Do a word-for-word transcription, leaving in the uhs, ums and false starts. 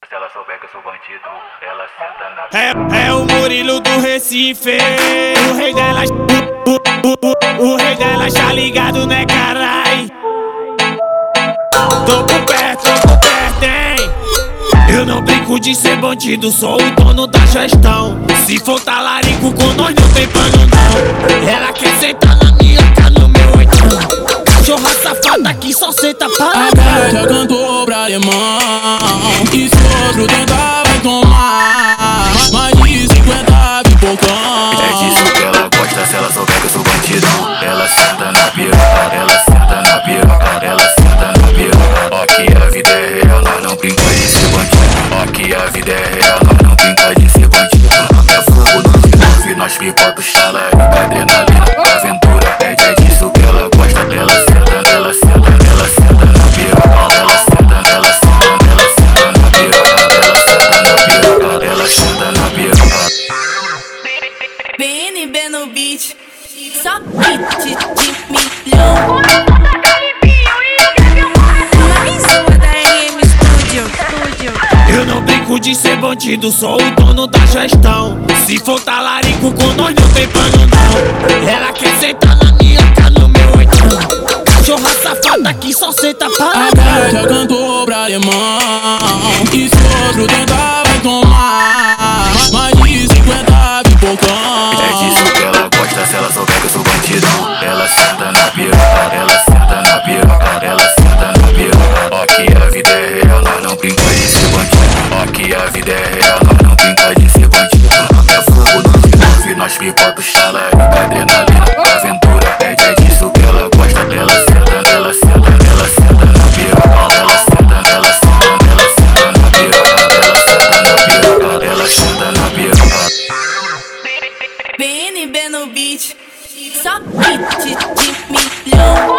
Se ela souber que eu sou bandido, ela senta na... É, é o Murilo do Recife, o rei dela, o, o, o, o rei dela já ligado, né, carai? Tô por perto, tô por perto, hein? Eu não brinco de ser bandido, sou o dono da gestão. Se for talarico com nós não tem pano não. Ela quer sentar na minha cara no meu oitão. Cachorra safada que só senta para a Bela já cantou pra alemão, e se outro tentar vai tomar mais de cinquenta pipocão. É disso que ela gosta, se ela souber que eu sou bandido. Ela senta na piroca, ela senta na piroca, ela senta na piroca. Ó que a vida é real, nós não brinca de ser bandido. Ó que a vida é real, nós não brinca de ser bandido. É fogo no nove, nós picota o chalé, adrenalina, aventura. É, é disso que ela gosta, ela senta, ela senta, ela senta na piroca, ela senta, ela senta, ela senta na piroca, ela senta na piroca, ela senta na piroca. B N B no beat, só hit de milhão. Eu não brinco de ser bandido, sou o dono da gestão. Se for talarico com nós não tem pano não. Ela quer sentar na minha cara no meu oitão. Cachorra safada que só senta para a Bela já cantou pra alemão, e se outro tentar vai tomar mais de cinquenta pipocão. É disso que ela gosta, se ela souber que eu sou bandido. Ela senta na piroca, ela senta na piroca, ela senta na piroca. Ó que a vida é real, nós não brinca de ser bandido. Ó que a vida é real, nós não brinca de ser bandido. É fogo no nove, nós picota o chalé, adrenalina, aventura. É, é disso que ela gosta, ela senta, ela senta, ela senta na piroca, ela senta, ela senta, ela senta na piroca, ela senta na piroca, ela senta na piroca. B N B no beat, só hit de milhão.